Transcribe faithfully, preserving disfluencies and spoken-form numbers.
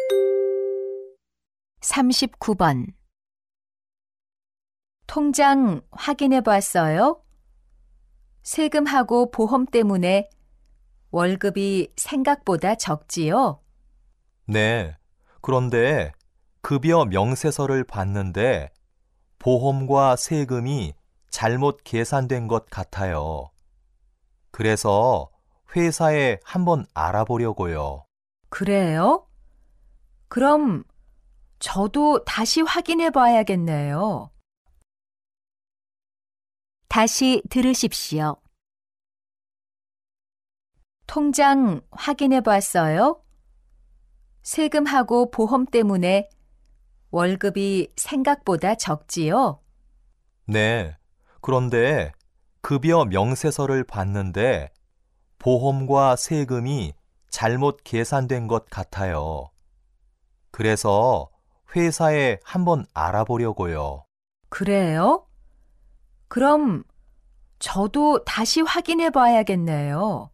삼십구 번. 통장 확인해 봤어요? 세금하고 보험 때문에 월급이 생각보다 적지요? 네, 그런데 급여 명세서를 봤는데 보험과 세금이 잘못 계산된 것 같아요. 그래서 회사에 한번 알아보려고요. 그래요? 그럼 저도 다시 확인해 봐야겠네요. 다시 들으십시오. 통장 확인해 봤어요? 세금하고 보험 때문에 월급이 생각보다 적지요? 네, 그런데 급여 명세서를 봤는데 보험과 세금이 잘못 계산된 것 같아요. 그래서 회사에 한번 알아보려고요. 그래요? 그럼 저도 다시 확인해 봐야겠네요.